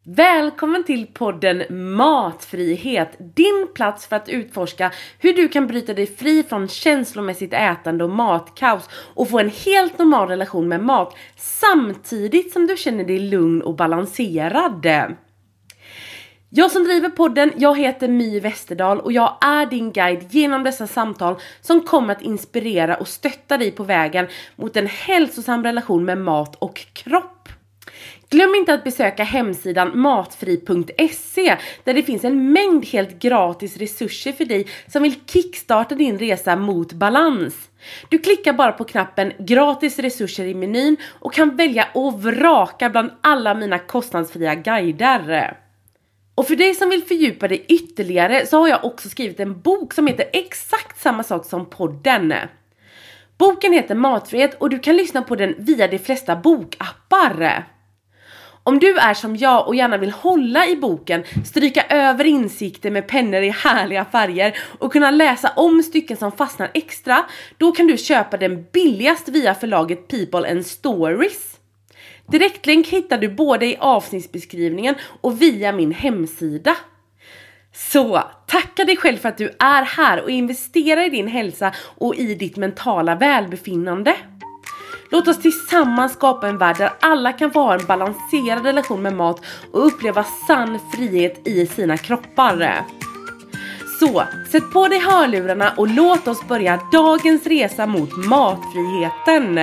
Välkommen till podden Matfrihet, din plats för att utforska hur du kan bryta dig fri från känslomässigt ätande och matkaos och få en helt normal relation med mat samtidigt som du känner dig lugn och balanserad. Jag som driver podden, jag heter My Westerdahl och jag är din guide genom dessa samtal som kommer att inspirera och stötta dig på vägen mot en hälsosam relation med mat och kropp. Glöm inte att besöka hemsidan matfri.se där det finns en mängd helt gratis resurser för dig som vill kickstarta din resa mot balans. Du klickar bara på knappen gratis resurser i menyn och kan välja och vraka bland alla mina kostnadsfria guider. Och för dig som vill fördjupa dig ytterligare så har jag också skrivit en bok som heter exakt samma sak som podden. Boken heter Matfrihet och du kan lyssna på den via de flesta bokappar. Om du är som jag och gärna vill hålla i boken, stryka över insikter med pennor i härliga färger och kunna läsa om stycken som fastnar extra, då kan du köpa den billigast via förlaget People and Stories. Direktlänk hittar du både i avsnittsbeskrivningen och via min hemsida. Så, tacka dig själv för att du är här och investerar i din hälsa och i ditt mentala välbefinnande. Låt oss tillsammans skapa en värld där alla kan få ha en balanserad relation med mat och uppleva sann frihet i sina kroppar. Så, sätt på dig hörlurarna och låt oss börja dagens resa mot matfriheten.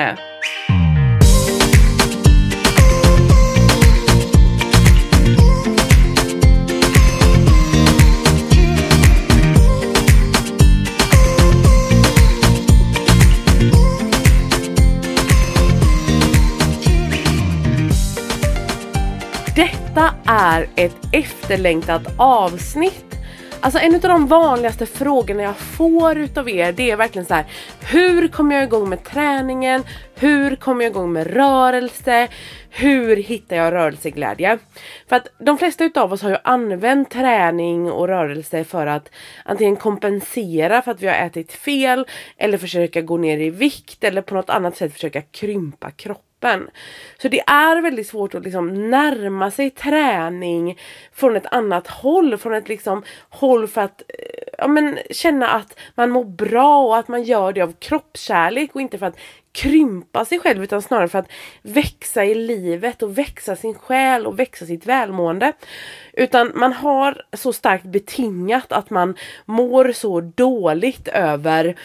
Detta är ett efterlängtat avsnitt. Alltså en av de vanligaste frågorna jag får utav er, det är verkligen så här: hur kommer jag igång med träningen? Hur kommer jag igång med rörelse? Hur hittar jag rörelseglädje? För att de flesta utav oss har ju använt träning och rörelse för att antingen kompensera för att vi har ätit fel, eller försöka gå ner i vikt, eller på något annat sätt försöka krympa kroppen. Så det är väldigt svårt att liksom närma sig träning från ett annat håll. Från ett liksom håll för att känna att man mår bra och att man gör det av kroppskärlek och inte för att krympa sig själv, utan snarare för att växa i livet och växa sin själ och växa sitt välmående. Utan man har så starkt betingat att man mår så dåligt över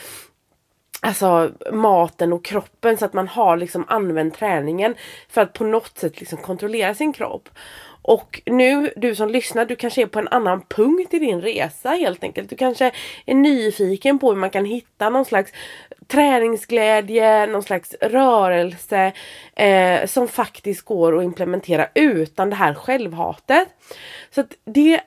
maten och kroppen, så att man har liksom använt träningen för att på något sätt liksom kontrollera sin kropp. Och nu, du som lyssnar, du kanske är på en annan punkt i din resa helt enkelt. Du kanske är nyfiken på hur man kan hitta någon slags träningsglädje, någon slags rörelse som faktiskt går att implementera utan det här självhatet. Så att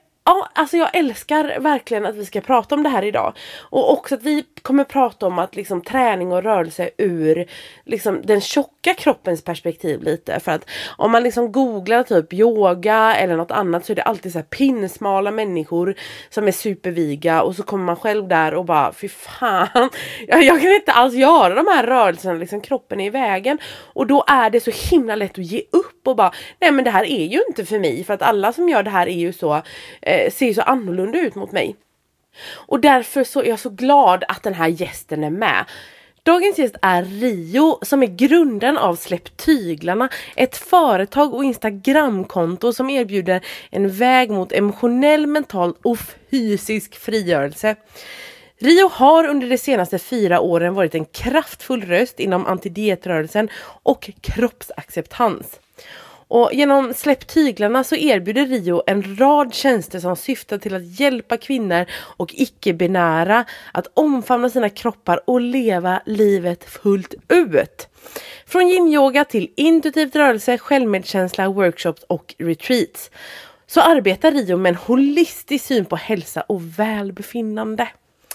jag älskar verkligen att vi ska prata om det här idag. Och också att vi kommer prata om att liksom träning och rörelse ur liksom den tjocka kroppens perspektiv lite. För att om man liksom googlar typ yoga eller något annat, så är det alltid så här pinsmala människor som är superviga. Och så kommer man själv där och bara, fy fan, jag kan inte alls göra de här rörelserna, liksom kroppen är i vägen. Och då är det så himla lätt att ge upp och bara, nej men det här är ju inte för mig. För att alla som gör det här är ju så ser så annorlunda ut mot mig. Och därför så är jag så glad att den här gästen är med. Dagens gäst är Rio, som är grunden av Släpp Tyglarna, ett företag och Instagramkonto som erbjuder en väg mot emotionell, mental och fysisk frigörelse. Rio har under de senaste 4 åren varit en kraftfull röst inom antidietrörelsen och kroppsacceptans. Och genom Släpp Tyglarna så erbjuder Rio en rad tjänster som syftar till att hjälpa kvinnor och icke-binära att omfamna sina kroppar och leva livet fullt ut. Från yin-yoga till intuitivt rörelse, självmedkänsla, workshops och retreats så arbetar Rio med en holistisk syn på hälsa och välbefinnande.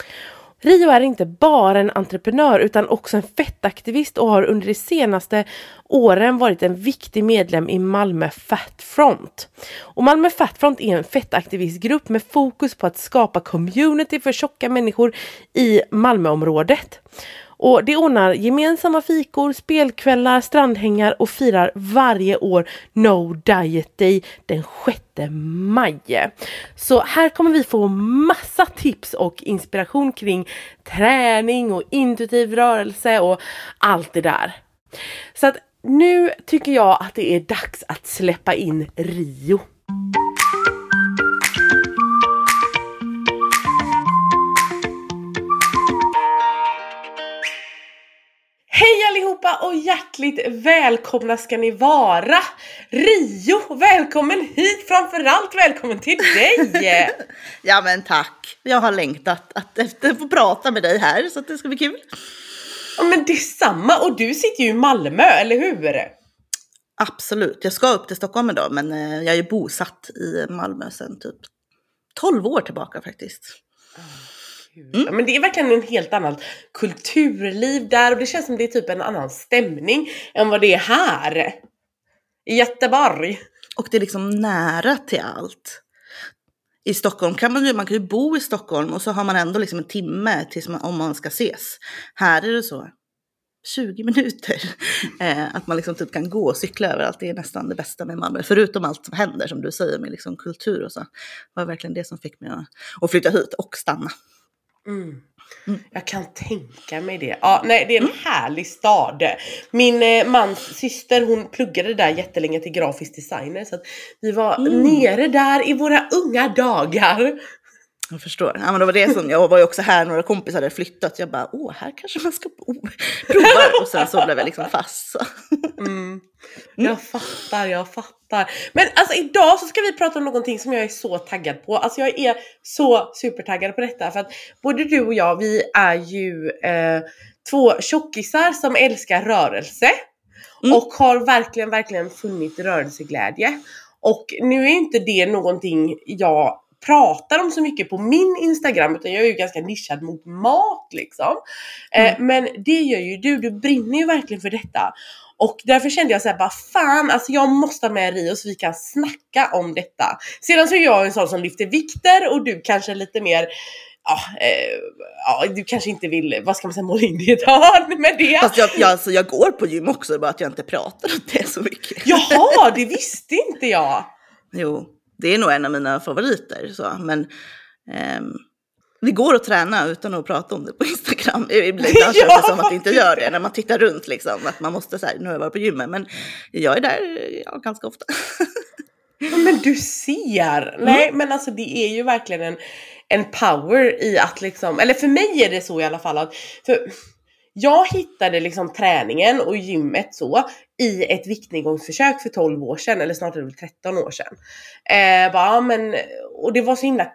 Rio är inte bara en entreprenör utan också en fettaktivist och har under de senaste åren varit en viktig medlem i Malmö Fat Front. Och Malmö Fat Front är en fettaktivistgrupp med fokus på att skapa community för tjocka människor i Malmöområdet. Och det ordnar gemensamma fikor, spelkvällar, strandhängar och firar varje år No Diet Day den 6 maj. Så här kommer vi få massa tips och inspiration kring träning och intuitiv rörelse och allt det där. Så att nu tycker jag att det är dags att släppa in Rio. Hej allihopa och hjärtligt välkomna ska ni vara. Rio, välkommen hit, framförallt välkommen till dig. Ja men tack, jag har längtat att få prata med dig här så att det ska bli kul. Ja men det är samma, och du sitter ju i Malmö, eller hur? Absolut, jag ska upp till Stockholm idag men jag är bosatt i Malmö sedan typ 12 år tillbaka faktiskt. Ja, men det är verkligen en helt annat kulturliv där, och det känns som det är typ en annan stämning än vad det är här i Göteborg. Och det är liksom nära till allt. I Stockholm kan man kan ju bo i Stockholm och så har man ändå liksom en timme tills om man ska ses. Här är det så 20 minuter. Att man liksom typ kan gå och cykla överallt. Det är nästan det bästa med Malmö. Förutom allt som händer som du säger med liksom kultur och så. Det var verkligen det som fick mig att flytta hit och stanna. Jag kan tänka mig det. Ja, nej, det är en härlig stad. Min mans syster, hon pluggade där jättelänge till grafisk designer. Så att vi var nere där i våra unga dagar. Jag förstår. Ja, men det var det som, jag var ju också här, några kompisar hade flyttat. Jag bara, här kanske man ska prova. Och sen så blev jag liksom fast. Så. Jag fattar. Men alltså idag så ska vi prata om någonting som jag är så taggad på. Alltså jag är så supertaggad på detta. För att både du och jag, vi är ju två tjockisar som älskar rörelse. Och har verkligen funnit rörelseglädje. Och nu är inte det någonting jag pratar om så mycket på min Instagram, utan jag är ju ganska nischad mot mat liksom. Men det gör ju du brinner ju verkligen för detta. Och därför kände jag så här, bara fan, alltså jag måste ha med Rio så vi kan snacka om detta. Sedan så är jag en sån som lyfter vikter, och du kanske lite mer, du kanske inte vill, vad ska man säga, måla in det i ett hörn med det. Fast jag går på gym också, bara att jag inte pratar om det så mycket. Jaha, det visste inte jag. Jo, det är nog en av mina favoriter. Så. Men det går att träna utan att prata om det på Instagram. Ibland känns det som att det inte gör det när man tittar runt. Liksom, att man måste säga, nu har jag varit på gymmet. Men jag är där ganska ofta. Men du ser. Nej, men alltså det är ju verkligen en power i att liksom, eller för mig är det så i alla fall. Att, för jag hittade liksom träningen och gymmet så i ett viktnedgångsförsök för 12 år sedan. Eller snart är det väl 13 år sedan. Och det var så himla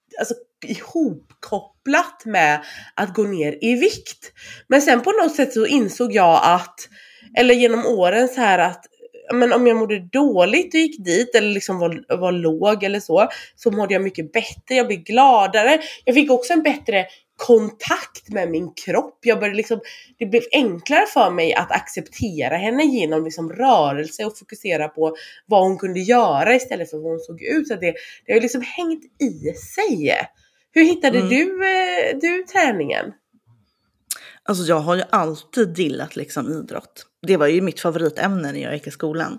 ihopkopplat med att gå ner i vikt. Men sen på något sätt så insåg jag att, eller genom åren så här att, men om jag mådde dåligt och gick dit eller liksom var låg eller så mådde jag mycket bättre. Jag blev gladare. Jag fick också en bättre kontakt med min kropp. Det blev enklare för mig att acceptera henne genom liksom rörelse och fokusera på vad hon kunde göra istället för vad hon såg ut. Så det har liksom hängt i sig. Hur hittade du träningen? Alltså jag har ju alltid gillat liksom idrott. Det var ju mitt favoritämne när jag gick i skolan.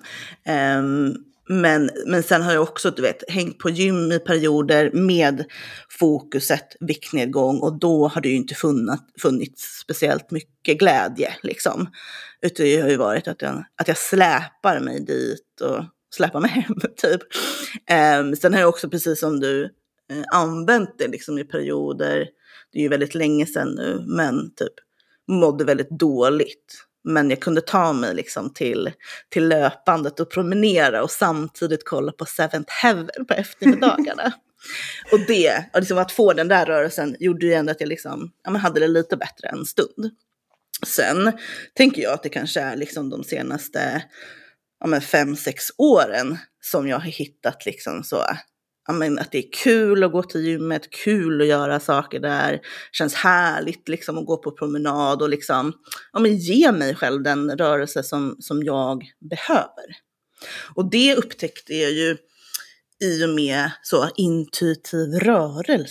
Men sen har jag också, hängt på gym i perioder med fokuset viktnedgång. Och då har det ju inte funnits speciellt mycket glädje liksom. Utan det har ju varit att jag släpar mig dit och släpar mig hem typ. Sen har jag också, precis som du, använt det liksom i perioder. Det är ju väldigt länge sedan nu, men typ mådde väldigt dåligt. Men jag kunde ta mig liksom till löpandet och promenera och samtidigt kolla på Seventh Heaven på eftermiddagarna. Och det, och liksom att få den där rörelsen gjorde ju ändå att jag liksom, hade det lite bättre en stund. Sen tänker jag att det kanske är liksom de senaste 5-6 åren som jag har hittat liksom så, att det är kul att gå till gymmet, kul att göra saker där, känns härligt liksom att gå på promenad och liksom ge mig själv den rörelse som jag behöver. Och det upptäckte jag ju i och med så intuitiv rörelse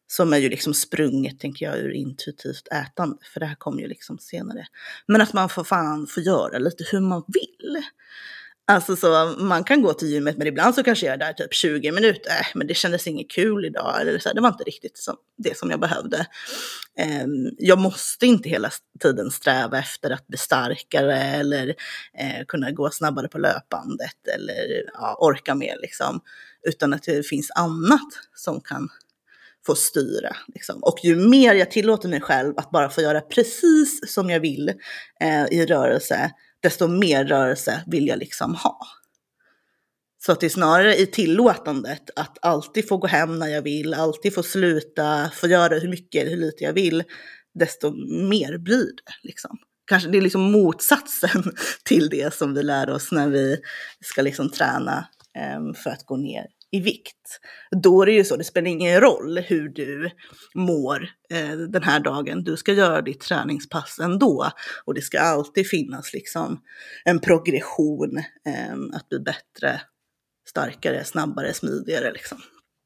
Som är ju liksom sprunget, tänker jag, ur intuitivt ätande. För det här kommer ju liksom senare. Men att man får göra lite hur man vill. Alltså så man kan gå till gymmet, men ibland så kanske jag är där typ 20 minuter. Men det kändes inget kul idag. Eller så här, det var inte riktigt det som jag behövde. Jag måste inte hela tiden sträva efter att bli starkare. Eller kunna gå snabbare på löpbandet. Eller orka mer liksom. Utan att det finns annat som kan få styra. Liksom. Och ju mer jag tillåter mig själv att bara få göra precis som jag vill i rörelse, desto mer rörelse vill jag liksom ha. Så att det är snarare i tillåtandet att alltid få gå hem när jag vill, alltid få sluta, få göra hur mycket eller hur lite jag vill, desto mer blir det. Liksom. Kanske det är liksom motsatsen till det som vi lär oss när vi ska liksom träna för att gå ner i vikt. Då är det ju så, det spelar ingen roll hur du mår den här dagen. Du ska göra ditt träningspass ändå. Och det ska alltid finnas liksom en progression att bli bättre, starkare, snabbare, smidigare liksom.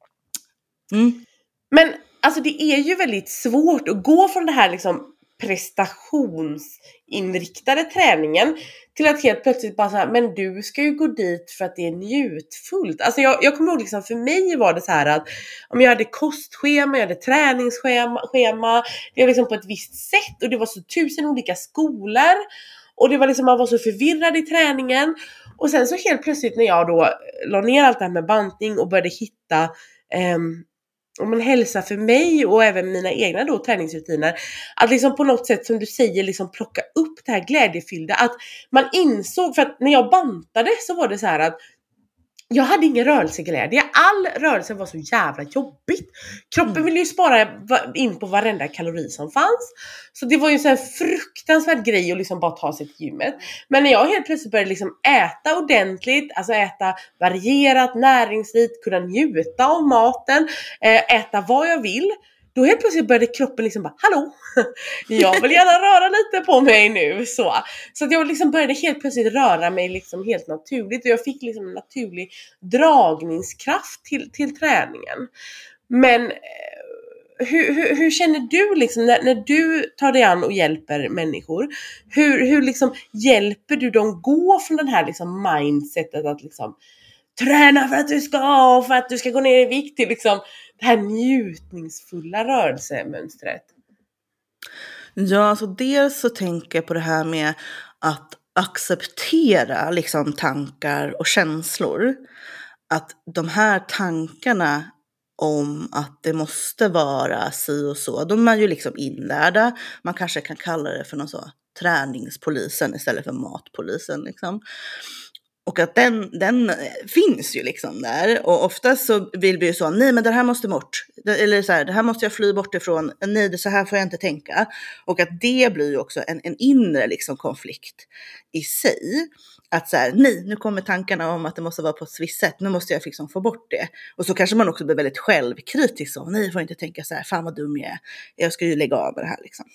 Men alltså det är ju väldigt svårt att gå från det här liksom prestationsinriktade träningen till att helt plötsligt bara så här, men du ska ju gå dit för att det är njutfullt. Alltså jag kommer ihåg liksom, för mig var det så här att om jag hade kostschema, jag hade träningsschema, det var liksom på ett visst sätt och det var så 1000 olika skolor och det var liksom, man var så förvirrad i träningen och sen så helt plötsligt när jag då la ner allt det här med bantning och började hitta om en hälsa för mig och även mina egna då träningsrutiner, att liksom på något sätt som du säger liksom plocka upp det här glädjefyllda, att man insåg, för att när jag bantade så var det så här att jag hade ingen rörelseglädje. All rörelse var så jävla jobbigt. Kroppen ville ju spara in på varenda kalori som fanns. Så det var ju en sån här fruktansvärd grej att liksom bara ta sig till gymmet. Men när jag helt plötsligt började liksom äta ordentligt, alltså äta varierat, näringsrikt, kunna njuta av maten, äta vad jag vill, då helt plötsligt började kroppen liksom bara, hallå, jag vill gärna röra lite på mig nu. Så att jag liksom började helt plötsligt röra mig liksom helt naturligt. Och jag fick liksom en naturlig dragningskraft till träningen. Men hur känner du liksom när du tar dig an och hjälper människor? Hur liksom hjälper du dem gå från den här liksom mindsetet att liksom träna för att du ska gå ner i vikt till liksom det här njutningsfulla rörelsemönstret? Ja, alltså dels så tänker jag på det här med att acceptera liksom tankar och känslor. Att de här tankarna om att det måste vara si och så, de är ju liksom inlärda. Man kanske kan kalla det för någon så träningspolisen istället för matpolisen liksom. Och att den finns ju liksom där. Och oftast så vill vi ju så, nej men det här måste bort. Eller så här, det här måste jag fly bort ifrån. Nej, det så här får jag inte tänka. Och att det blir ju också en inre liksom konflikt i sig. Att så här, nej, nu kommer tankarna om att det måste vara på ett visst sätt. Nu måste jag liksom få bort det. Och så kanske man också blir väldigt självkritisk. Så, nej, jag får inte tänka så här, fan vad dum jag är. Jag ska ju lägga av med det här liksom.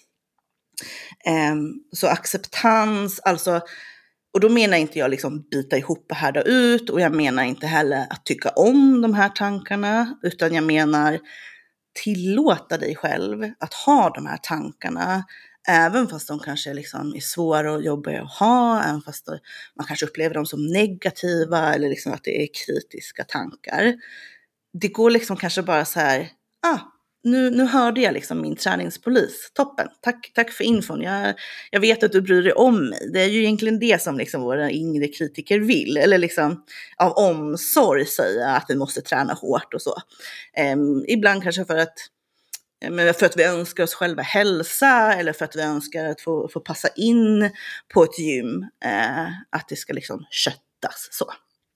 Så acceptans, alltså. Och då menar inte jag liksom bita ihop och härda ut. Och jag menar inte heller att tycka om de här tankarna. Utan jag menar tillåta dig själv att ha de här tankarna. Även fast de kanske liksom är svåra och jobbiga att ha. Även fast man kanske upplever dem som negativa. Eller liksom att det är kritiska tankar. Det går liksom kanske bara så här. Nu hörde jag liksom min träningspolis. Toppen. Tack för infon. Jag vet att du bryr dig om mig. Det är ju egentligen det som liksom våra yngre kritiker vill. Eller liksom av omsorg säga att vi måste träna hårt och så. Ibland kanske för att vi önskar oss själva hälsa. Eller för att vi önskar att få passa in på ett gym. Att det ska liksom köttas så.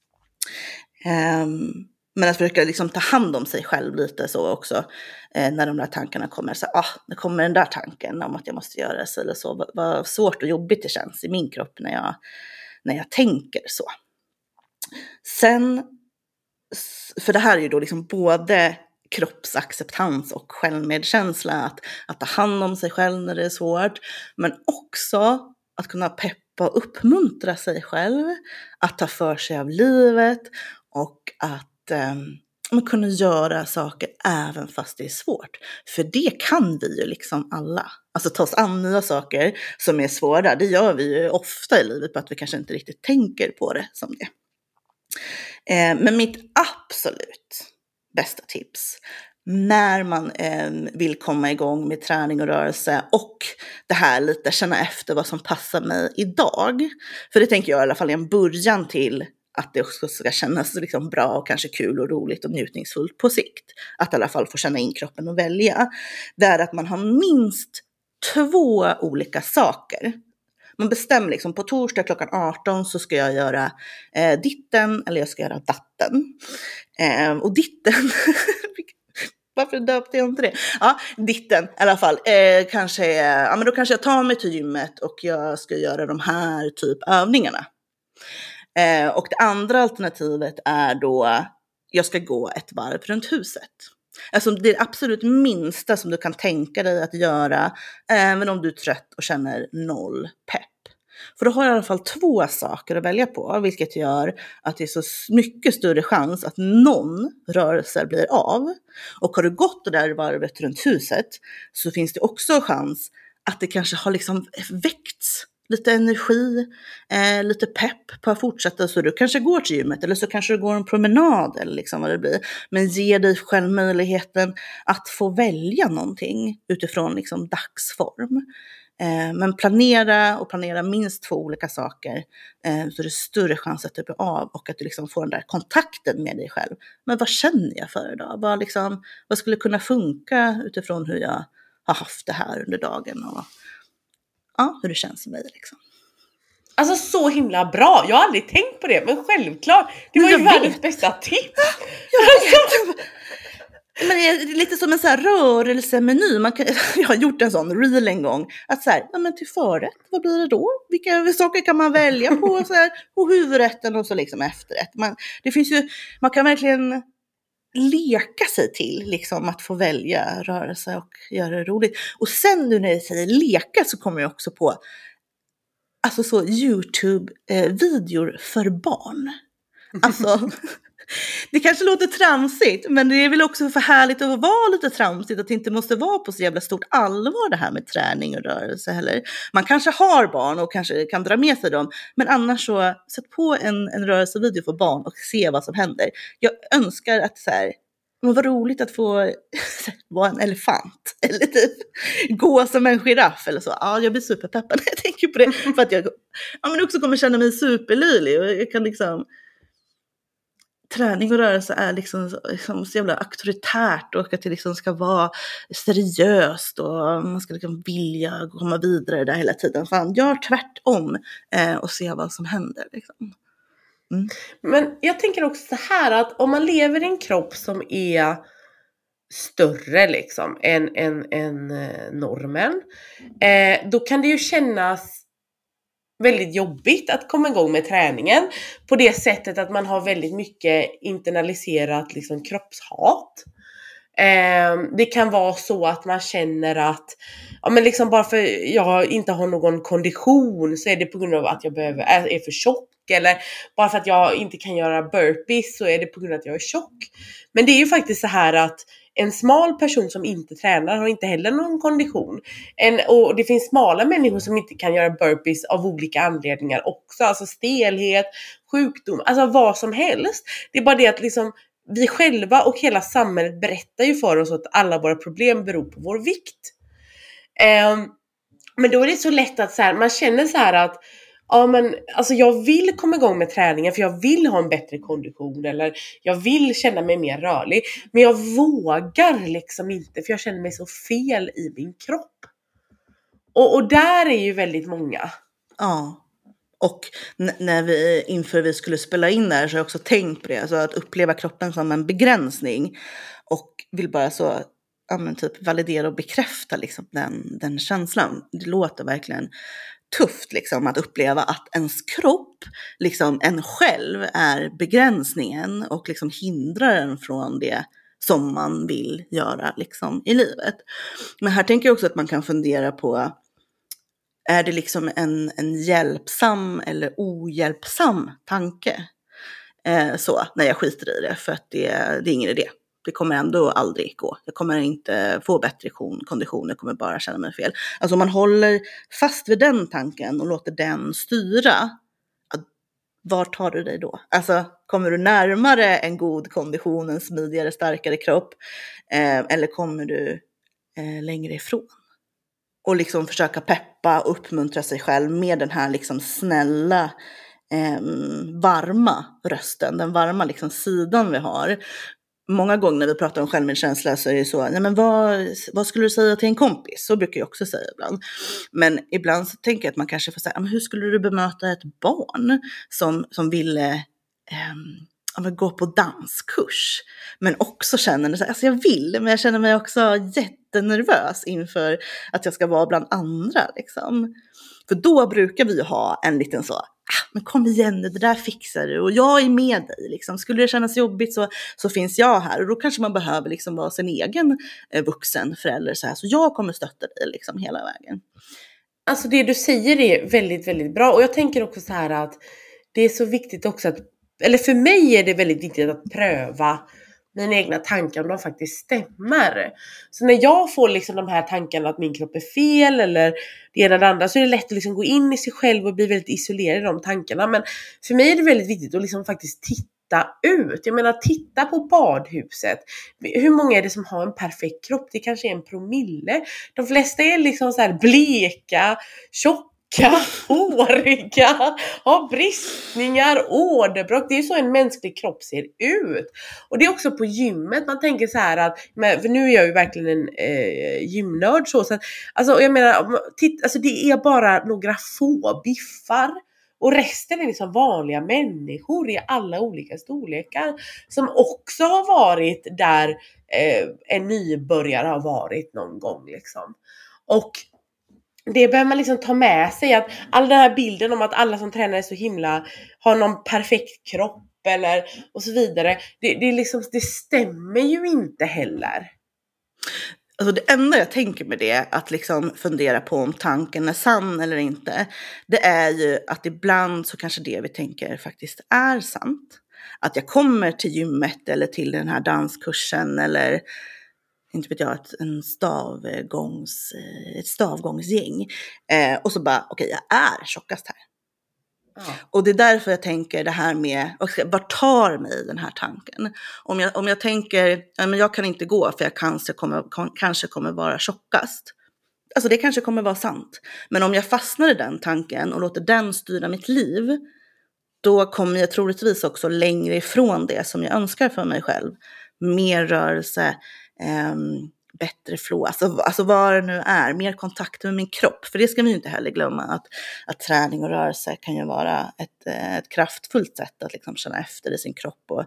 Men att försöka liksom ta hand om sig själv lite så också. När de där tankarna kommer. Så nu kommer den där tanken om att jag måste göra det så eller så. Vad svårt och jobbigt det känns i min kropp när jag tänker så. Sen, för det här är ju då liksom både kroppsacceptans och självmedkänsla. Att ta hand om sig själv när det är svårt. Men också att kunna peppa och uppmuntra sig själv. Att ta för sig av livet. Och att men kunna göra saker även fast det är svårt. För det kan vi ju liksom alla. Alltså ta oss an nya saker som är svåra. Det gör vi ju ofta i livet, på att vi kanske inte riktigt tänker på det som det. Men mitt absolut bästa tips när man vill komma igång med träning och rörelse, och det här lite känna efter vad som passar mig idag. För det tänker jag i alla fall är en början till att det också ska kännas liksom bra och kanske kul och roligt och njutningsfullt på sikt. Att i alla fall få känna in kroppen och välja. Det är att man har minst 2 olika saker. Man bestämmer liksom på torsdag klockan 18 så ska jag göra ditten eller jag ska göra datten. Och ditten, varför döpte jag inte det? Ja, ditten i alla fall. Men då kanske jag tar mig till gymmet och jag ska göra de här typ övningarna. Och det andra alternativet är då jag ska gå ett varv runt huset. Alltså det är det absolut minsta som du kan tänka dig att göra, även om du är trött och känner noll pepp. För då har jag i alla fall 2 saker att välja på, vilket gör att det är så mycket större chans att någon rörelse blir av. Och har du gått det där varvet runt huset så finns det också chans att det kanske har liksom väckts lite energi, lite pepp på att fortsätta. Så du kanske går till gymmet eller så kanske du går en promenad eller liksom vad det blir. Men ge dig själv möjligheten att få välja någonting utifrån liksom dagsform. Men planera minst 2 olika saker, så det är större chans att det blir av och att du liksom får den där kontakten med dig själv. Men vad känner jag för idag? Vad skulle kunna funka utifrån hur jag har haft det här under dagen och hur det känns för mig liksom. Alltså så himla bra. Jag har aldrig tänkt på det, men självklart. Det var ju världens bästa tips. Men det är lite som en så här rörelsemeny. Jag har gjort en sån reel en gång. Att så här, men till förrätt, vad blir det då? Vilka saker kan man välja på? Så här, och huvudrätten och så liksom efterrätt. Man kan verkligen leka sig till liksom att få välja rörelse och göra det roligt. Och sen nu när jag säger leka så kommer jag också på alltså så YouTube-videor för barn. Alltså det kanske låter tramsigt, men det är väl också för härligt att vara lite tramsigt, att det inte måste vara på så jävla stort allvar det här med träning och rörelse heller. Man kanske har barn och kanske kan dra med sig dem, men annars så sätt på en rörelsevideo för barn och se vad som händer. Jag önskar att så här, men vad roligt att få vara en elefant eller typ gå som en giraff eller så. Ja, jag blir superpeppad när jag tänker på det, för att jag men också kommer känna mig superlylig och jag kan liksom. Träning och rörelse är liksom så jävla auktoritärt och att det liksom ska vara seriöst och man ska liksom vilja komma vidare där hela tiden. Fan, gör tvärtom och se vad som händer liksom. Men jag tänker också så här att om man lever i en kropp som är större liksom än normen, då kan det ju kännas väldigt jobbigt att komma igång med träningen på det sättet att man har väldigt mycket internaliserat liksom kroppshat. Det kan vara så att man känner att men liksom bara för jag inte har någon kondition så är det på grund av att jag är för tjock, eller bara för att jag inte kan göra burpees så är det på grund av att jag är tjock. Men det är ju faktiskt så här att en smal person som inte tränar har inte heller någon kondition. Och det finns smala människor som inte kan göra burpees av olika anledningar också. Alltså stelhet, sjukdom, alltså vad som helst. Det är bara det att liksom, vi själva och hela samhället berättar ju för oss att alla våra problem beror på vår vikt. Men då är det så lätt att så här, man känner så här att men alltså jag vill komma igång med träningen för jag vill ha en bättre kondition eller jag vill känna mig mer rörlig, men jag vågar liksom inte för jag känner mig så fel i min kropp. Och där är ju väldigt många. Ja. Och när vi skulle spela in där så har jag också tänkt på det, alltså att uppleva kroppen som en begränsning och vill bara så typ validera och bekräfta liksom den känslan. Det låter verkligen tufft liksom att uppleva att ens kropp, liksom en själv, är begränsningen och liksom hindrar en från det som man vill göra liksom i livet. Men här tänker jag också att man kan fundera på, är det liksom en hjälpsam eller ohjälpsam tanke? så när jag skiter i det, för att det är ingen idé. Det kommer ändå aldrig gå. Jag kommer inte få bättre kondition, jag kommer bara känna mig fel. Alltså om man håller fast vid den tanken och låter den styra, var tar du dig då? Alltså kommer du närmare en god kondition, en smidigare, starkare kropp? Eller kommer du längre ifrån? Och liksom försöka peppa och uppmuntra sig själv med den här liksom snälla, varma rösten. Den varma liksom sidan vi har. Många gånger när vi pratar om självmedkänsla så är det så, nej men vad skulle du säga till en kompis? Så brukar jag också säga ibland. Men ibland så tänker jag att man kanske får säga, men hur skulle du bemöta ett barn som ville gå på danskurs? Men också känner så här, alltså jag vill, men jag känner mig också jättenervös inför att jag ska vara bland andra liksom. För då brukar vi ha en liten så, men kom igen nu, det där fixar du och jag är med dig liksom. Skulle det kännas jobbigt så finns jag här, och då kanske man behöver liksom vara sin egen vuxen förälder så här, så jag kommer stötta dig liksom hela vägen. Alltså det du säger är väldigt, väldigt bra, och jag tänker också så här att det är så viktigt också att, eller för mig är det väldigt viktigt att pröva mina egna tankar om de faktiskt stämmer. Så när jag får liksom de här tankarna att min kropp är fel eller det ena eller andra, så är det lätt att liksom gå in i sig själv och bli väldigt isolerad i de tankarna. Men för mig är det väldigt viktigt att liksom faktiskt titta ut. Jag menar, titta på badhuset. Hur många är det som har en perfekt kropp? Det kanske är 1%. De flesta är liksom så här bleka, tjocka, håriga, har bristningar, åderbråck. Det är så en mänsklig kropp ser ut. Och det är också på gymmet. Man tänker så här att, för nu är jag ju verkligen en gymnörd så att, alltså jag menar, alltså det är bara några få biffar. Och resten är liksom vanliga människor i alla olika storlekar som också har varit där en nybörjare har varit någon gång liksom. Och det behöver man liksom ta med sig, att all den här bilden om att alla som tränar är så himla, har någon perfekt kropp eller och så vidare. Det liksom, det stämmer ju inte heller. Alltså det enda jag tänker med det, att liksom fundera på om tanken är sann eller inte, det är ju att ibland så kanske det vi tänker faktiskt är sant. Att jag kommer till gymmet eller till den här danskursen eller inte vet jag, ett stavgångsgäng. Och så bara, okej, jag är tjockast här. Ja. Och det är därför jag tänker det här med, vart tar mig den här tanken? Om jag tänker, men jag kan inte gå för jag kanske kommer vara tjockast. Alltså det kanske kommer vara sant. Men om jag fastnar i den tanken och låter den styra mitt liv, då kommer jag troligtvis också längre ifrån det som jag önskar för mig själv. Mer rörelse, bättre flow, alltså vad det nu är, mer kontakt med min kropp. För det ska vi ju inte heller glömma, att träning och rörelse kan ju vara ett kraftfullt sätt att liksom känna efter i sin kropp och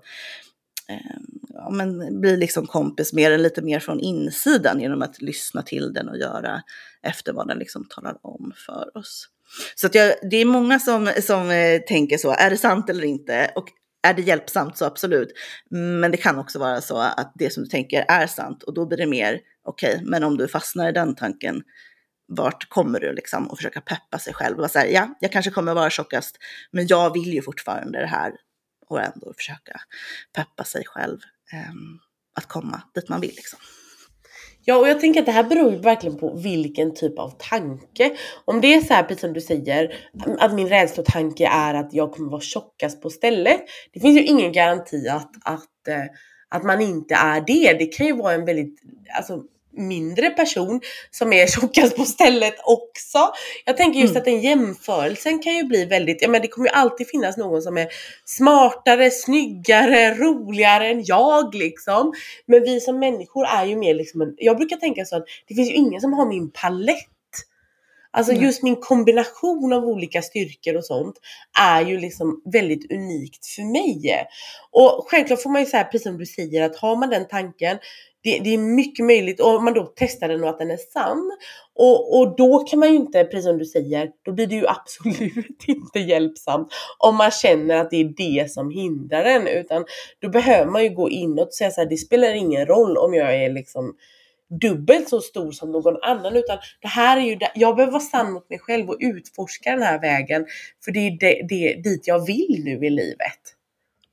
bli liksom kompis med den lite mer från insidan genom att lyssna till den och göra efter vad den liksom talar om för oss. Så att det är många som tänker så, är det sant eller inte? Och är det hjälpsamt så absolut. Men det kan också vara så att det som du tänker är sant. Och då blir det mer, okej, men om du fastnar i den tanken, vart kommer du liksom? Och försöka peppa sig själv. Och säga, ja, jag kanske kommer vara tjockast, men jag vill ju fortfarande det här. Och ändå försöka peppa sig själv att komma dit man vill liksom. Ja, och jag tänker att det här beror ju verkligen på vilken typ av tanke. Om det är så här, precis som du säger, att min rädslotanke är att jag kommer vara tjockast på stället. Det finns ju ingen garanti att man inte är det. Det kan ju vara en väldigt mindre person som är tjockast på stället också. Jag tänker just att den jämförelsen kan ju bli väldigt, det kommer ju alltid finnas någon som är smartare, snyggare, roligare än jag liksom. Men vi som människor är ju mer liksom, jag brukar tänka så att det finns ju ingen som har min palett. Alltså just min kombination av olika styrkor och sånt är ju liksom väldigt unikt för mig. Och självklart får man ju säga, precis som du säger, att har man den tanken, det är mycket möjligt, och om man då testar den och att den är sann, och då kan man ju inte, precis som du säger, då blir det ju absolut inte hjälpsamt om man känner att det är det som hindrar en, utan då behöver man ju gå inåt och säga så här, det spelar ingen roll om jag är liksom dubbelt så stor som någon annan, utan det här är ju, jag behöver vara sann mot mig själv och utforska den här vägen, för det är dit jag vill nu i livet.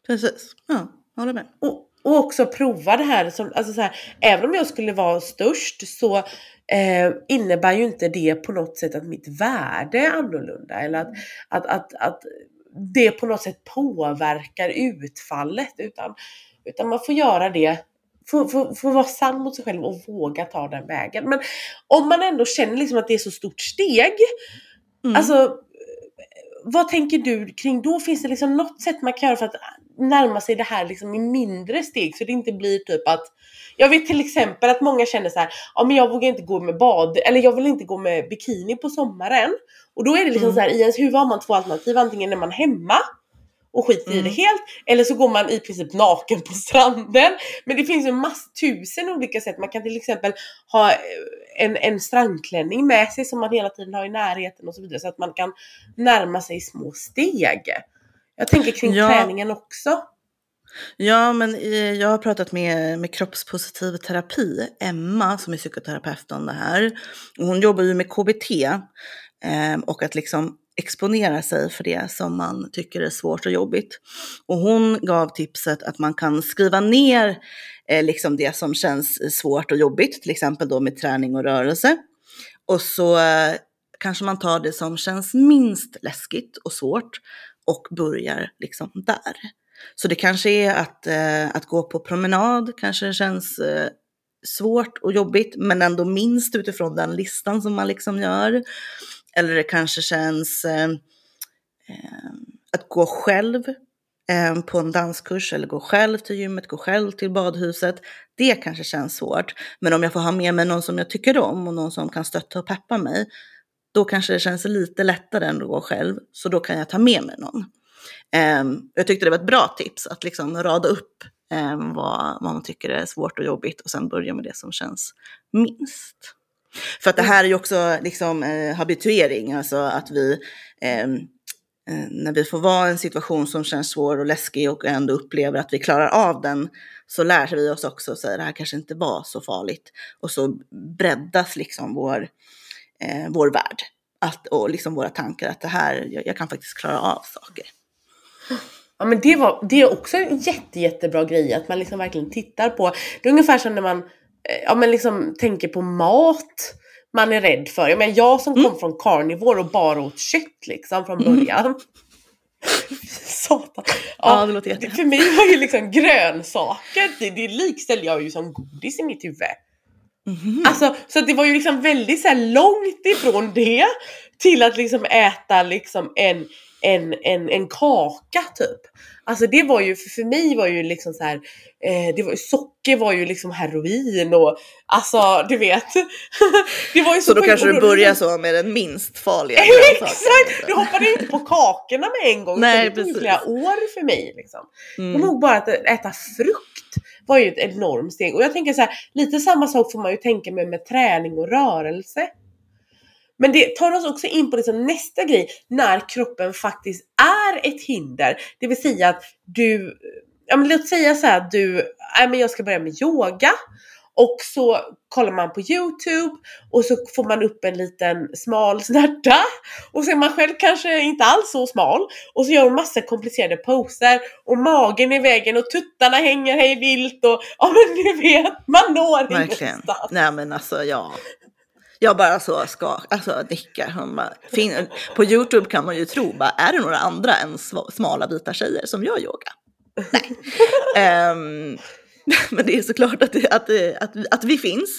Precis. Ja, jag håller med. Och också prova det här, som, alltså så här, även om jag skulle vara störst så innebär ju inte det på något sätt att mitt värde är annorlunda, eller att det på något sätt påverkar utfallet, utan man får göra det, får vara sann mot sig själv och våga ta den vägen. Men om man ändå känner liksom att det är så stort steg, alltså vad tänker du kring då? Finns det liksom något sätt man kan göra för att närma sig det här liksom i mindre steg, så det inte blir typ att, jag vet till exempel att många känner så här, ja men jag vågar inte gå med eller jag vill inte gå med bikini på sommaren, och då är det liksom så här, i ens huvud har man två alternativ: antingen är man hemma och skiter i det helt, eller så går man i princip naken på stranden. Men det finns ju tusen olika sätt. Man kan till exempel ha en strandklänning med sig som man hela tiden har i närheten och så vidare, så att man kan närma sig små steg. Jag tänker kring träningen också. Ja, men jag har pratat med kroppspositiv terapi, Emma som är psykoterapeut om det här. Och hon jobbar ju med KBT och att liksom exponera sig för det som man tycker är svårt och jobbigt. Och hon gav tipset att man kan skriva ner liksom det som känns svårt och jobbigt, till exempel då med träning och rörelse. Och så kanske man tar det som känns minst läskigt och svårt och börjar liksom där. Så det kanske är att gå på promenad, kanske känns svårt och jobbigt, men ändå minst utifrån den listan som man liksom gör. Eller det kanske känns att gå själv på en danskurs, eller gå själv till gymmet, gå själv till badhuset. Det kanske känns svårt. Men om jag får ha med mig någon som jag tycker om och någon som kan stötta och peppa mig, då kanske det känns lite lättare än att gå själv. Så då kan jag ta med mig någon. Jag tyckte det var ett bra tips att liksom rada upp vad man tycker är svårt och jobbigt och sen börja med det som känns minst. För att det här är ju också liksom habituering, alltså att vi när vi får vara i en situation som känns svår och läskig och ändå upplever att vi klarar av den, så lär vi oss också att det här kanske inte var så farligt, och så breddas liksom vår värld och liksom våra tankar att det här, jag kan faktiskt klara av saker. Ja, men det är också en jättebra grej att man liksom verkligen tittar på. Det är ungefär som när man liksom tänker på mat man är rädd för. Men jag som kom från carnivore och bara åt kött liksom från början. Satan. Ja, det låter jätte. För mig var ju liksom grönsaker, det likställer jag ju som godis i mitt huvud. Alltså, så det var ju liksom väldigt så här långt ifrån det till att liksom äta liksom en kaka typ. Alltså det var ju, för mig var ju liksom så här, socker var ju liksom heroin, och alltså du vet. Det var ju så då kanske du börjar så med den minst farliga. Exakt, du hoppade inte på kakorna med en gång. Nej, det tog flera år för mig liksom. Och nog bara att äta frukt var ju ett enormt steg. Och jag tänker så här, lite samma sak får man ju tänka med träning och rörelse. Men det tar oss också in på liksom nästa grej, när kroppen faktiskt är ett hinder. Det vill säga att låt säga så här, men jag ska börja med yoga, och så kollar man på YouTube och så får man upp en liten smal snärta, och så är man själv kanske inte alls så smal, och så gör man massa komplicerade poser och magen i vägen och tuttarna hänger hej vilt, och men du vet, man når ingenstans. Nej men alltså jag bara så nickar. På YouTube kan man ju tro, bara, är det några andra än smala vita tjejer som gör yoga? Nej. Men det är såklart att vi finns.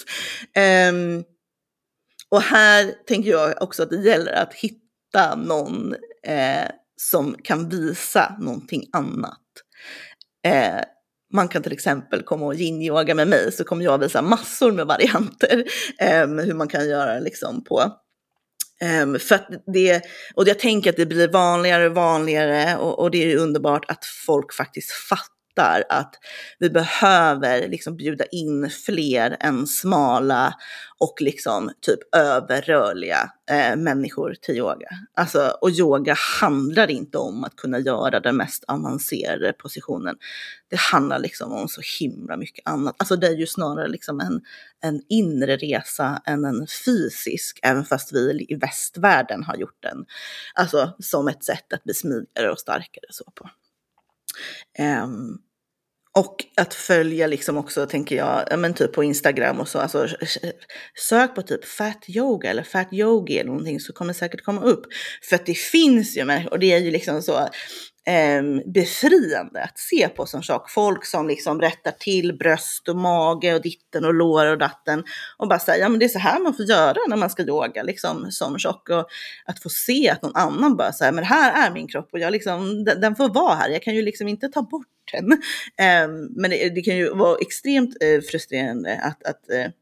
Och här tänker jag också att det gäller att hitta någon som kan visa någonting annat. Man kan till exempel komma och yin-yoga med mig, så kommer jag visa massor med varianter hur man kan göra liksom på. För att och jag tänker att det blir vanligare och vanligare, och det är underbart att folk faktiskt fattar att vi behöver liksom bjuda in fler än smala och liksom typ överrörliga människor till yoga. Alltså, och yoga handlar inte om att kunna göra den mest avancerade positionen. Det handlar liksom om så himla mycket annat. Alltså det är ju snarare liksom en inre resa än en fysisk, även fast vi i västvärlden har gjort den. Alltså som ett sätt att bli smidigare och starkare så på. Ehm, och att följa liksom också, tänker jag, ja, men typ på Instagram och så, alltså sök på typ fat yoga eller fat yogi eller någonting, så kommer det säkert komma upp. För att det finns ju människor, och det är ju liksom så befriande att se på som sak. Folk som liksom rättar till bröst och mage och ditten och lår och datten och bara säger, ja men det är så här man får göra när man ska yoga liksom som tjock. Och att få se att någon annan bara säger, men här är min kropp och jag liksom, den får vara här, jag kan ju liksom inte ta bort den. Men det kan ju vara extremt frustrerande att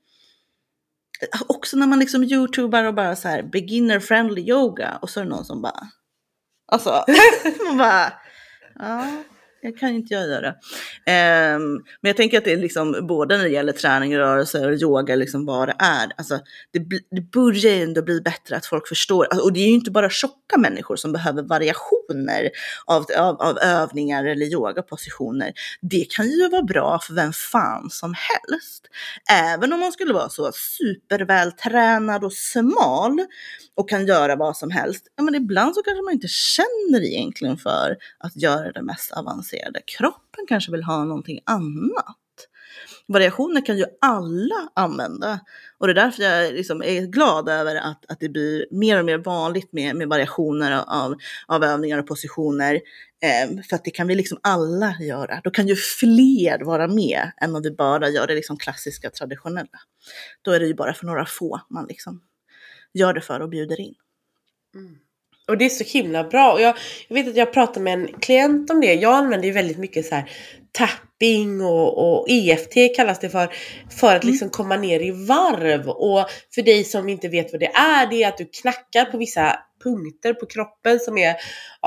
också när man liksom youtubar och bara så här beginner friendly yoga, och så är det någon som bara, alltså man bara, ja, jag kan inte göra det. Men jag tänker att det är liksom både när det gäller träning, rörelse och yoga, liksom vad det är. Alltså det börjar ju ändå bli bättre att folk förstår. Och det är ju inte bara tjocka människor som behöver variationer av övningar eller yogapositioner. Det kan ju vara bra för vem fan som helst. Även om man skulle vara så supervältränad och smal och kan göra vad som helst. Ja, men ibland så kanske man inte känner egentligen för att göra det mest avancerade. Kroppen kanske vill ha någonting annat. Variationer kan ju alla använda. Och det är därför jag liksom är glad över att det blir mer och mer vanligt med variationer av övningar och positioner. För att det kan vi liksom alla göra. Då kan ju fler vara med än om vi bara gör det liksom klassiska, traditionella. Då är det ju bara för några få man liksom gör det för och bjuder in. Mm. Och det är så himla bra. Och jag vet att jag pratade med en klient om det. Jag använder ju väldigt mycket så här tapping och EFT kallas det för att liksom komma ner i varv. Och för dig som inte vet vad det är att du knackar på vissa punkter på kroppen som är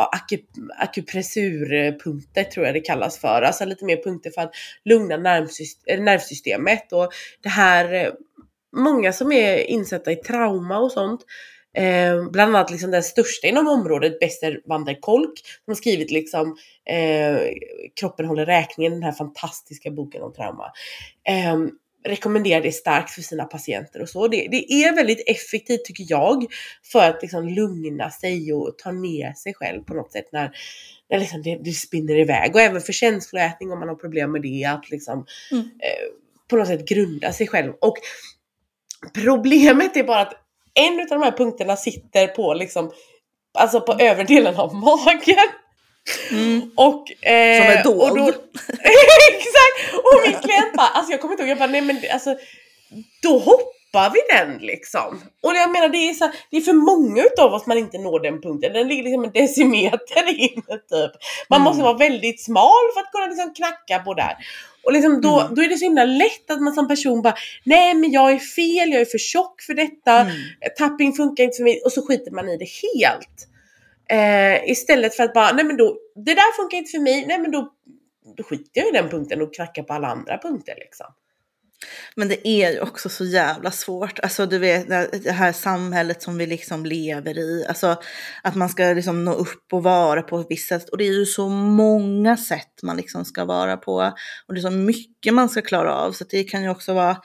akupressurpunkter, tror jag det kallas för. Alltså lite mer punkter för att lugna nervsystemet. Och det här, många som är insatta i trauma och sånt, bland annat liksom den största inom området, Bester van der Kolk, som har skrivit liksom Kroppen håller räkningen, den här fantastiska boken om trauma, rekommenderar det starkt för sina patienter och så. Det är väldigt effektivt, tycker jag, för att liksom lugna sig och ta ner sig själv på något sätt när liksom det spinner iväg, och även för känsloätning om man har problem med det, att liksom på något sätt grunda sig själv. Och problemet är bara att en av de här punkterna sitter på liksom, alltså på övre delen av magen. Och, som är dold. Och då, exakt. Och min klient bara, alltså jag kommer inte ihåg, jag bara, nej men alltså, då hoppar vi den liksom. Och jag menar, det är för många utav oss man inte når den punkten. Den ligger liksom en decimeter in typ. Man måste vara väldigt smal för att kunna liksom knacka på där. Och liksom då är det så himla lätt att man som person bara, nej men jag är fel, jag är för tjock för detta, tapping funkar inte för mig, och så skiter man i det helt. Istället för att bara, nej men då, det där funkar inte för mig, nej men då skiter jag i den punkten och knackar på alla andra punkter liksom. Men det är ju också så jävla svårt. Alltså du vet, det här samhället som vi liksom lever i. Alltså att man ska liksom nå upp och vara på vissa sätt. Och det är ju så många sätt man liksom ska vara på. Och det är så mycket man ska klara av. Så det kan ju också vara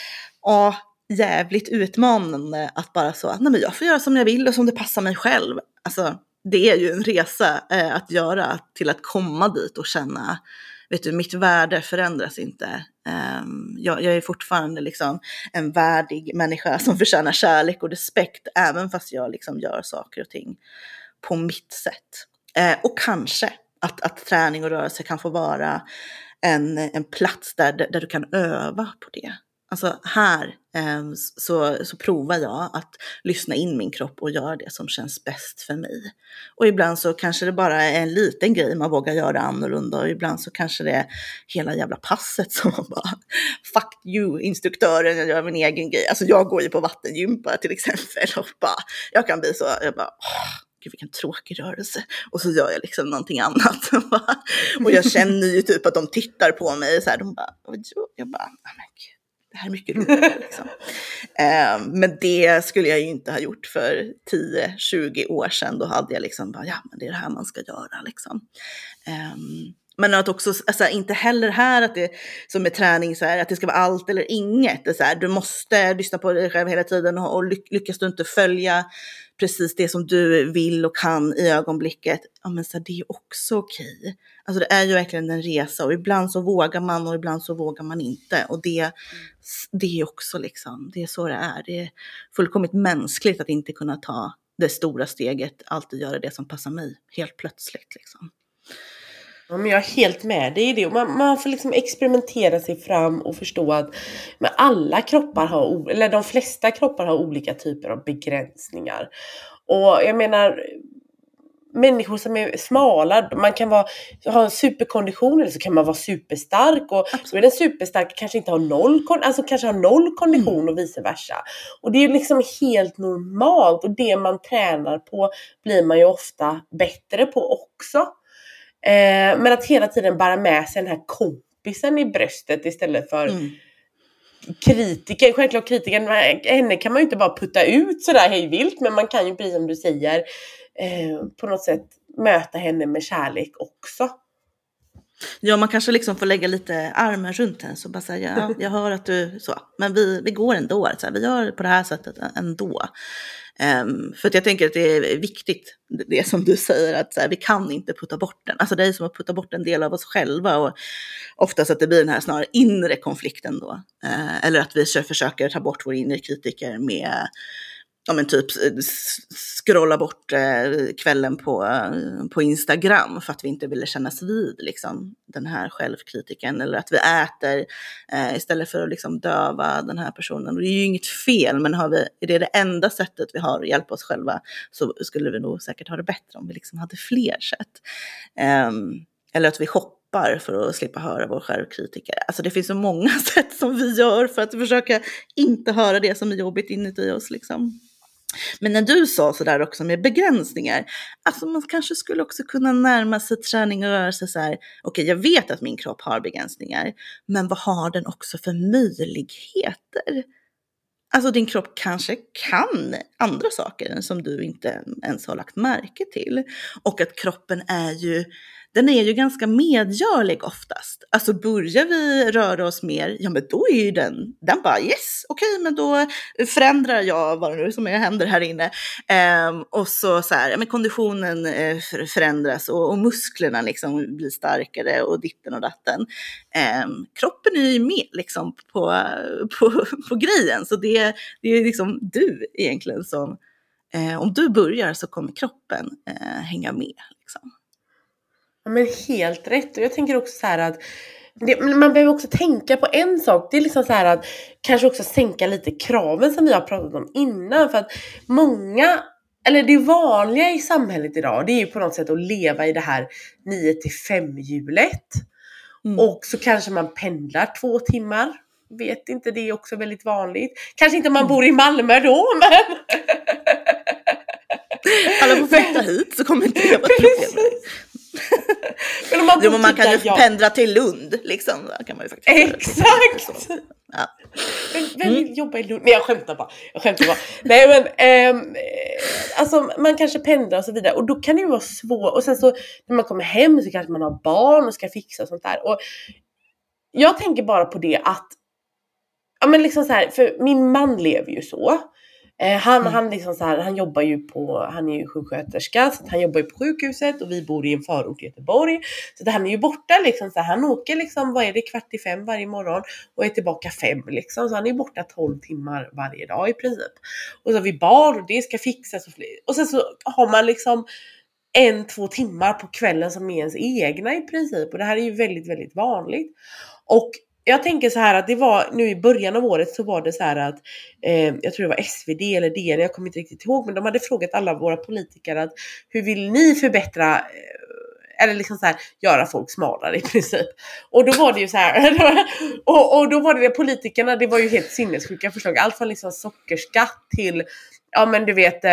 jävligt utmanande att bara så, nej men jag får göra som jag vill och som det passar mig själv. Alltså det är ju en resa att göra till att komma dit och känna, vet du, mitt värde förändras inte. Jag är fortfarande liksom en värdig människa som förtjänar kärlek och respekt, även fast jag liksom gör saker och ting på mitt sätt. Och kanske att träning och rörelse kan få vara en plats där du kan öva på det. Alltså här så provar jag att lyssna in min kropp och göra det som känns bäst för mig. Och ibland så kanske det bara är en liten grej man vågar göra annorlunda. Och ibland så kanske det är hela jävla passet som man bara, fuck you instruktören, jag gör min egen grej. Alltså jag går ju på vattengympa till exempel och bara, jag kan bli så, jag bara, gud vilken tråkig rörelse. Och så gör jag liksom någonting annat. Och jag känner ju typ att de tittar på mig så här, de bara, jag bara, men gud. Det här är mycket roligt liksom. Men det skulle jag ju inte ha gjort för 10-20 år sedan. Då hade jag liksom bara, ja men det är det här man ska göra liksom. Men att också, alltså, inte heller här att det som med träning så här, att det ska vara allt eller inget. Det är så här, du måste lyssna på dig själv hela tiden och lyckas du inte följa precis det som du vill och kan i ögonblicket, ja men så här, det är ju också okej. Alltså det är ju verkligen en resa och ibland så vågar man och ibland så vågar man inte. Och det är också liksom, det är så det är. Det är fullkomligt mänskligt att inte kunna ta det stora steget, alltid göra det som passar mig helt plötsligt liksom. Ja, men jag är helt med dig i det. Och man får liksom experimentera sig fram och förstå att men alla kroppar har, eller de flesta kroppar har olika typer av begränsningar. Och jag menar, människor som är smala, man kan ha en superkondition eller så kan man vara superstark. Och så är den superstark kanske inte har noll kondition och vice versa. Och det är liksom helt normalt. Och det man tränar på blir man ju ofta bättre på också. Men att hela tiden bära med sig den här kompisen i bröstet istället för kritiker. Självklart kritiken, henne kan man ju inte bara putta ut sådär hejvilt, men man kan ju, precis som du säger, på något sätt möta henne med kärlek också. Ja, man kanske liksom får lägga lite armen runt henne så bara säga, ja, jag hör att du så, men vi går ändå, så här, vi gör på det här sättet ändå. För att jag tänker att det är viktigt, det som du säger, att så här, vi kan inte putta bort den. Alltså det är som att putta bort en del av oss själva och oftast att det blir den här snarare inre konflikten då. Eller att vi försöker ta bort vår inre kritiker med, ja men typ scrolla bort kvällen på Instagram för att vi inte ville kännas vid liksom den här självkritiken, eller att vi äter istället för att liksom döva den här personen. Och det är ju inget fel, men är det enda sättet vi har att hjälpa oss själva, så skulle vi nog säkert ha det bättre om vi liksom hade fler sätt. Eller att vi shoppar för att slippa höra vår självkritiker. Alltså det finns så många sätt som vi gör för att försöka inte höra det som är jobbigt inuti oss liksom. Men när du sa sådär också med begränsningar, alltså man kanske skulle också kunna närma sig träning och rörelse så här, okej, jag vet att min kropp har begränsningar, men vad har den också för möjligheter? Alltså din kropp kanske kan andra saker som du inte ens har lagt märke till. Och att kroppen den är ju ganska medgörlig oftast. Alltså börjar vi röra oss mer, ja men då är ju den bara yes, okej, men då förändrar jag vad det nu som händer här inne. Och så här, ja, men konditionen förändras och musklerna liksom blir starkare och ditten och datten. Kroppen är ju med liksom på grejen, så det är liksom du egentligen som, om du börjar så kommer kroppen hänga med liksom. Ja, men helt rätt. Och jag tänker också så här att man behöver också tänka på en sak. Det är liksom så här att kanske också sänka lite kraven som vi har pratat om innan. För att många, eller det vanliga i samhället idag, det är ju på något sätt att leva i det här 9-5-hjulet. Och så kanske man pendlar 2 timmar. Vet inte, det är också väldigt vanligt. Kanske inte om man bor i Malmö då, men... Alla får flytta hit så kommer inte det vara problem. Men man kan ju pendla till Lund liksom. Kan man ju faktiskt exakt. Ja. Vem vill jobba i Lund? Nej, jag skämtar bara. Nej, men alltså man kanske pendlar och så vidare. Och då kan det ju vara svårt. Och sen så när man kommer hem så kanske man har barn och ska fixa och sånt där. Och jag tänker bara på det att, ja men liksom så här, för min man lever ju så. Han liksom så här, han är ju sjuksköterska, så han jobbar ju på sjukhuset och vi bor i en förort i Göteborg. Så han är ju borta liksom, så han åker liksom, 4:45 varje morgon och är tillbaka 5 liksom. Så han är borta 12 timmar varje dag i princip. Och så har vi barn och det ska fixas och sen så har man liksom 1-2 timmar på kvällen som är ens egna i princip. Och det här är ju väldigt, väldigt vanligt. Och jag tänker så här att det var nu i början av året så var det så här att jag tror det var SvD eller DN, jag kommer inte riktigt ihåg, men de hade frågat alla våra politiker att hur vill ni förbättra eller liksom så här göra folk smalare i princip. Och då var det ju så här och då var det politikerna, det var ju helt sinnessjuka förslag, allt från liksom sockerskatt till, ja men du vet,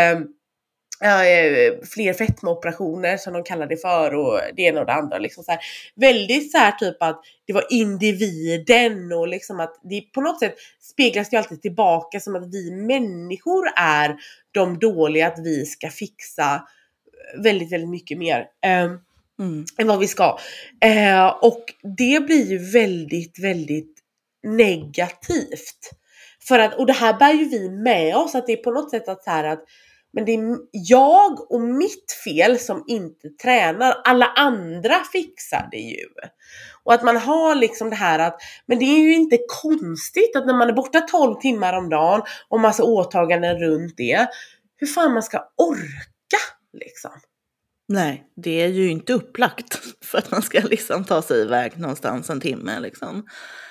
fler fetmaoperationer som de kallar det för, och det ena och det andra liksom så här, väldigt så här typ att det var individen och liksom att det på något sätt speglas ju alltid tillbaka som att vi människor är de dåliga, att vi ska fixa väldigt, väldigt mycket mer. än vad vi ska. Och det blir ju väldigt, väldigt negativt. För att, och det här bär ju vi med oss, att det är på något sätt att så här att men det är jag och mitt fel som inte tränar. Alla andra fixar det ju. Och att man har liksom det här att, men det är ju inte konstigt att när man är borta 12 timmar om dagen och massa åtaganden runt det, hur fan man ska orka liksom. Nej, det är ju inte upplagt för att man ska liksom ta sig iväg någonstans en timme liksom.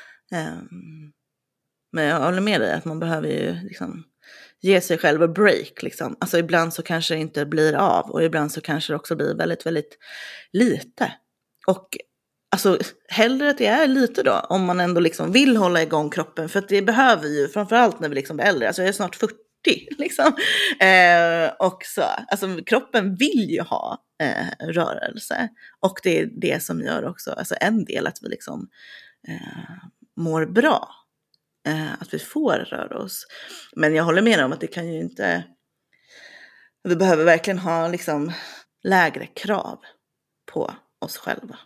Men jag håller med dig att man behöver ju liksom ge sig själv en break liksom. Alltså ibland så kanske det inte blir av och ibland så kanske det också blir väldigt, väldigt lite. Och alltså hellre att det är lite då, om man ändå liksom vill hålla igång kroppen. För att det behöver ju, framförallt när vi liksom blir äldre, alltså jag är snart 40 liksom. Och så, alltså kroppen vill ju ha rörelse. Och det är det som gör också, alltså en del att vi liksom mår bra. Att vi får röra oss. Men jag håller med om att det kan ju inte, vi behöver verkligen ha liksom lägre krav på oss själva.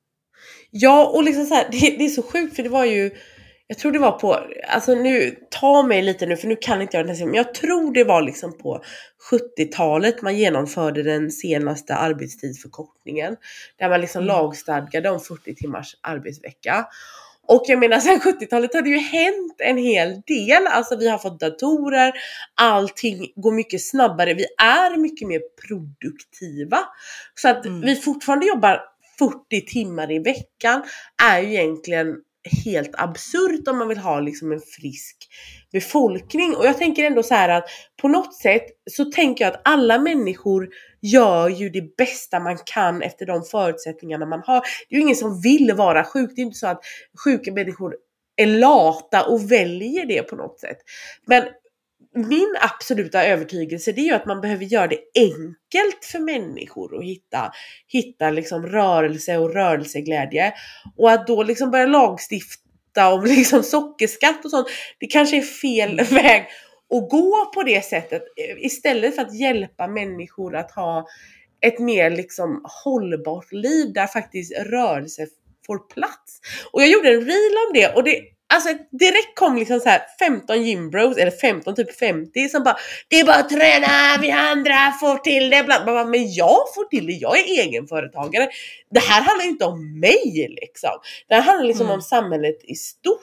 Ja, och liksom så här, det är så sjukt för det var ju, jag tror det var på, alltså nu, ta mig lite nu för nu kan inte jag det, men jag tror det var liksom på 70-talet man genomförde den senaste arbetstidsförkortningen. Där man liksom lagstadgade om 40 timmars arbetsvecka. Och jag menar sen 70-talet har det ju hänt en hel del. Alltså vi har fått datorer, allting går mycket snabbare. Vi är mycket mer produktiva. Så att vi fortfarande jobbar 40 timmar i veckan är ju egentligen helt absurt om man vill ha liksom en frisk befolkning. Och jag tänker ändå så här att på något sätt så tänker jag att alla människor gör ju det bästa man kan efter de förutsättningarna man har. Det är ju ingen som vill vara sjuk. Det är inte så att sjuka människor är lata och väljer det på något sätt. Men min absoluta övertygelse det är ju att man behöver göra det enkelt för människor att hitta liksom rörelse och rörelseglädje. Och att då liksom börja lagstifta om liksom sockerskatt och sånt, det kanske är fel väg att gå på det sättet. Istället för att hjälpa människor att ha ett mer liksom hållbart liv där faktiskt rörelse får plats. Och jag gjorde en reel om det och det alltså direkt kom liksom så här 15 gymbros eller 15 typ 50 som bara, det är bara att träna, vi andra får till det bland. Bara, men jag får till det, jag är egenföretagare. Det här handlar ju inte om mig liksom. Det här handlar liksom om samhället i stort.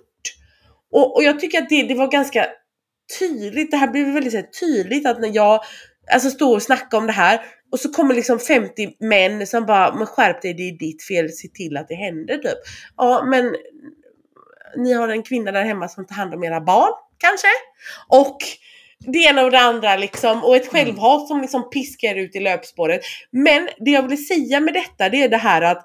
Och jag tycker att det var ganska tydligt, det här blev väldigt så här, tydligt att när jag alltså står och snackar om det här och så kommer liksom 50 män som bara, men skärp dig, det är ditt fel, se till att det händer typ. Ja, men ni har en kvinna där hemma som tar hand om era barn, kanske. Och det ena och det andra liksom. Och ett självhat som liksom piskar ut i löpspåret. Men det jag vill säga med detta, det är det här att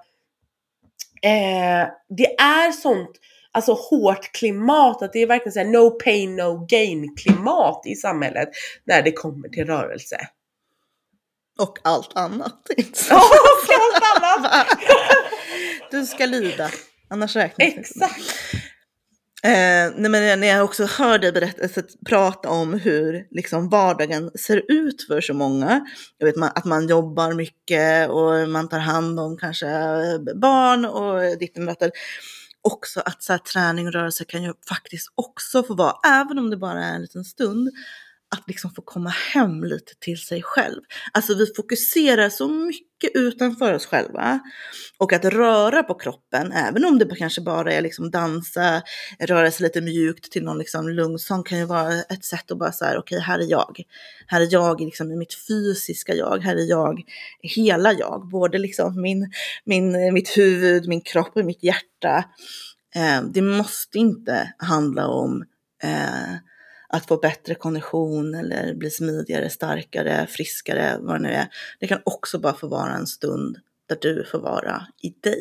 det är sånt, alltså hårt klimat. Att det är verkligen så här no pain, no gain klimat i samhället när det kommer till rörelse. Och allt annat. Ja, och allt annat. Du ska lida, annars räknas det. Exakt. Nej, men när jag också hör dig prata om hur liksom vardagen ser ut för så många. Jag vet att man jobbar mycket och man tar hand om kanske barn och ditt möten. Också att så här, träning och rörelse kan ju faktiskt också få vara, även om det bara är en liten stund, att liksom få komma hem lite till sig själv. Alltså vi fokuserar så mycket utanför oss själva. Och att röra på kroppen, även om det kanske bara är liksom dansa, röra sig lite mjukt till någon liksom lugnsång, kan ju vara ett sätt att bara säga, okej, här är jag. Här är jag liksom i mitt fysiska jag. Här är jag, hela jag. Både liksom mitt huvud, min kropp och mitt hjärta. Det måste inte handla om att få bättre kondition eller bli smidigare, starkare, friskare, vad det nu är. Det kan också bara få vara en stund där du får vara i dig.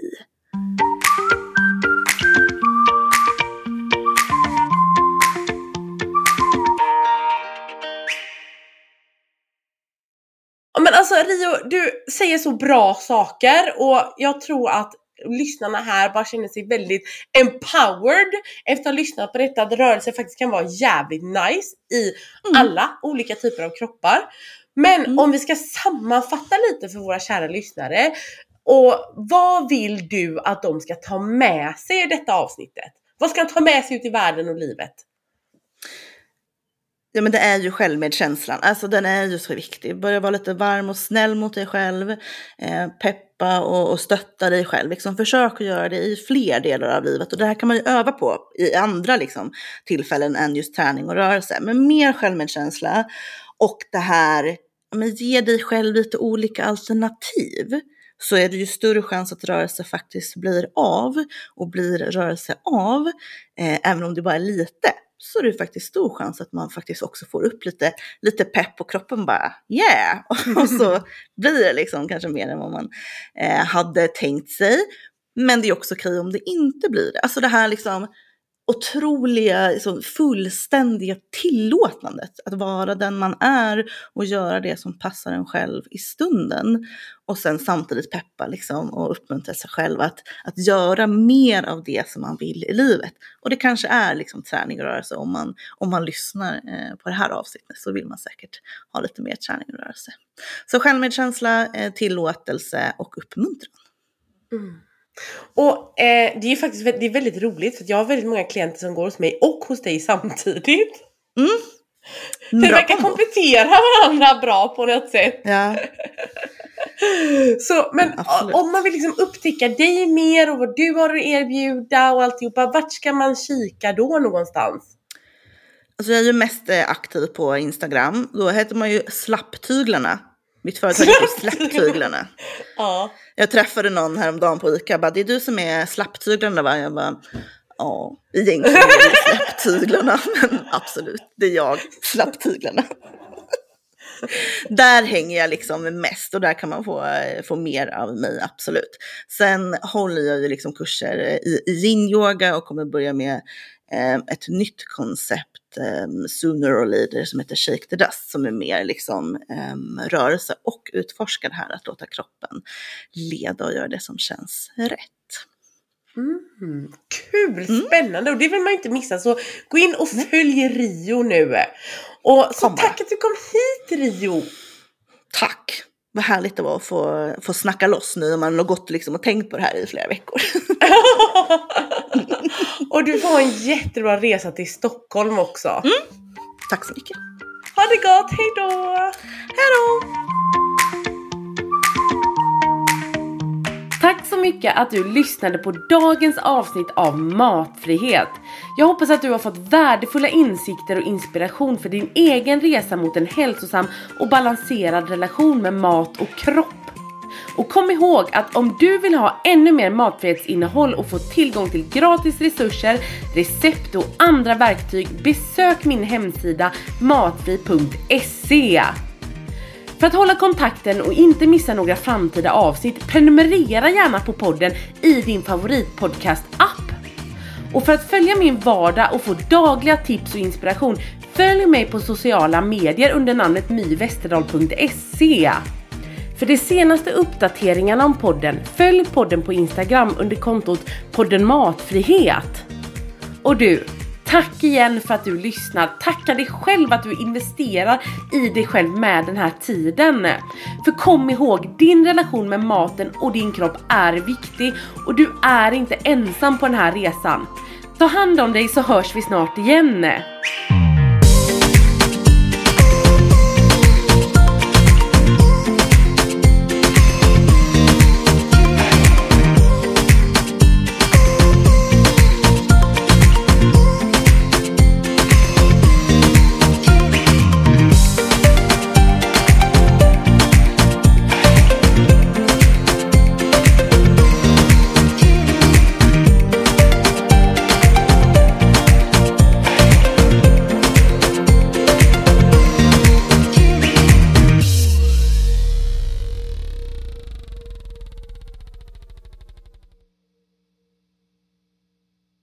Men alltså Rio, du säger så bra saker och jag tror att lyssnarna här bara känner sig väldigt empowered efter att ha lyssnat på detta, att rörelse faktiskt kan vara jävligt nice i alla olika typer av kroppar. Men om vi ska sammanfatta lite för våra kära lyssnare, Och vad vill du att de ska ta med sig i detta avsnittet? Vad ska de ta med sig ut i världen och livet? Ja, men det är ju självmedkänslan. Alltså den är ju så viktig. Börja vara lite varm och snäll mot dig själv. Peppa och stötta dig själv. Liksom, försök att göra det i fler delar av livet. Och det här kan man ju öva på i andra liksom, tillfällen än just träning och rörelse. Men mer självmedkänsla. Och det här, men ge dig själv lite olika alternativ. Så är det ju större chans att rörelse faktiskt blir av. Och blir rörelse av. Även om det bara är lite. Så är det faktiskt stor chans att man faktiskt också får upp lite pepp på kroppen bara, yeah! Och så blir det liksom kanske mer än vad man hade tänkt sig. Men det är också okej om det inte blir det. Alltså det här liksom otroliga, liksom fullständiga tillåtandet att vara den man är och göra det som passar en själv i stunden. Och sen samtidigt peppa liksom och uppmuntra sig själv att göra mer av det som man vill i livet. Och det kanske är liksom träning och rörelse. Om man lyssnar på det här avsnittet så vill man säkert ha lite mer träning och rörelse. Så självmedkänsla, tillåtelse och uppmuntran. Mm. Och det är ju faktiskt det är väldigt roligt för jag har väldigt många klienter som går hos mig och hos dig samtidigt. Det verkar komplettera varandra bra på något sätt. Ja. Så, men absolut. Om man vill liksom upptäcka dig mer och vad du har att erbjuda och alltihopa, vart ska man kika då någonstans? Alltså jag är ju mest aktiv på Instagram. Då heter man ju Slapptyglarna. Mitt företag heter Slapptyglarna. Ja. Jag träffade någon häromdagen på Ica. Jag bara, det är du som är Slapptyglarna, va? Jag bara, ja, egentligen är det Slapptyglarna. Men absolut, det är jag, Slapptyglarna. Där hänger jag liksom mest och där kan man få mer av mig, absolut. Sen håller jag ju liksom kurser i yin-yoga och kommer börja med ett nytt koncept, Sooner or Later, som heter Shake the Dust, som är mer liksom rörelse och utforska det här att låta kroppen leda och göra det som känns rätt. Kul, spännande, och det vill man inte missa, så gå in och följ Rio nu. Och så tack att du kom hit, Rio. Tack, vad härligt det var att få snacka loss nu när man har gått liksom och tänkt på det här i flera veckor. Och du får en jättebra resa till Stockholm också. Tack så mycket. Ha det gott, hej då. Hej då. Tack så mycket att du lyssnade på dagens avsnitt av Matfrihet. Jag hoppas att du har fått värdefulla insikter och inspiration för din egen resa mot en hälsosam och balanserad relation med mat och kropp. Och kom ihåg att om du vill ha ännu mer matfrihetsinnehåll och få tillgång till gratis resurser, recept och andra verktyg, besök min hemsida matfri.se. För att hålla kontakten och inte missa några framtida avsnitt, prenumerera gärna på podden i din favoritpodcast-app. Och för att följa min vardag och få dagliga tips och inspiration, följ mig på sociala medier under namnet myvesterdal.se. För de senaste uppdateringarna om podden, följ podden på Instagram under kontot podden Matfrihet. Och du, tack igen för att du lyssnar. Tacka dig själv att du investerar i dig själv med den här tiden. För kom ihåg, din relation med maten och din kropp är viktig. Och du är inte ensam på den här resan. Ta hand om dig så hörs vi snart igen.